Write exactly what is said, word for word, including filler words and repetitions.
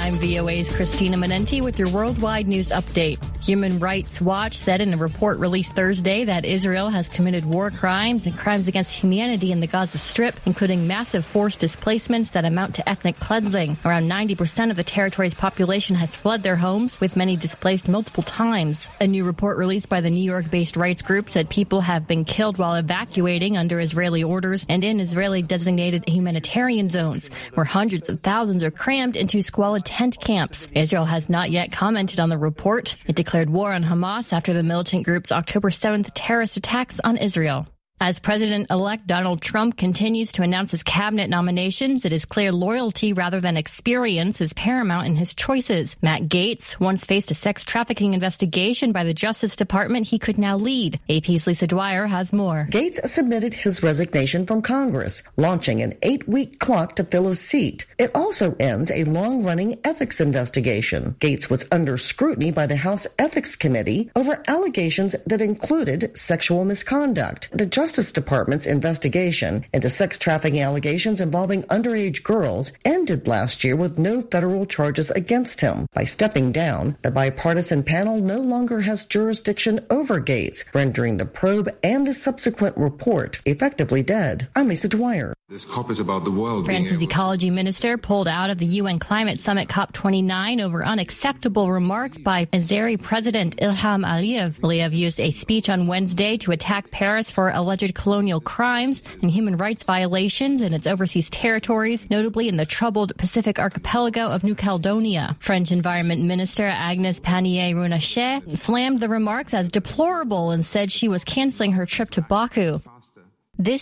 I'm V O A's Christina Manenti with your worldwide news update. Human Rights Watch said in a report released Thursday that Israel has committed war crimes and crimes against humanity in the Gaza Strip, including massive forced displacements that amount to ethnic cleansing. Around ninety percent of the territory's population has fled their homes, with many displaced multiple times. A new report released by the New York-based rights group said people have been killed while evacuating under Israeli orders and in Israeli-designated humanitarian zones, where hundreds of thousands are crammed into squalid tent camps. Israel has not yet commented on the report. It declared war on Hamas after the militant group's October seventh terrorist attacks on Israel. As President-elect Donald Trump continues to announce his cabinet nominations, it is clear loyalty rather than experience is paramount in his choices. Matt Gaetz once faced a sex trafficking investigation by the Justice Department he could now lead. A P's Lisa Dwyer has more. Gaetz submitted his resignation from Congress, launching an eight-week clock to fill his seat. It also ends a long-running ethics investigation. Gaetz was under scrutiny by the House Ethics Committee over allegations that included sexual misconduct. The Justice Department's investigation into sex trafficking allegations involving underage girls ended last year with no federal charges against him. By stepping down, the bipartisan panel no longer has jurisdiction over Gaetz, rendering the probe and the subsequent report effectively dead. I'm Lisa Dwyer. This COP is about the world. France's ecology minister pulled out of the U N climate summit COP twenty-nine over unacceptable remarks by Azeri President Ilham Aliyev. Aliyev used a speech on Wednesday to attack Paris for alleged colonial crimes and human rights violations in its overseas territories, notably in the troubled Pacific archipelago of New Caledonia. French Environment Minister Agnès Pannier-Runacher slammed the remarks as deplorable and said she was canceling her trip to Baku.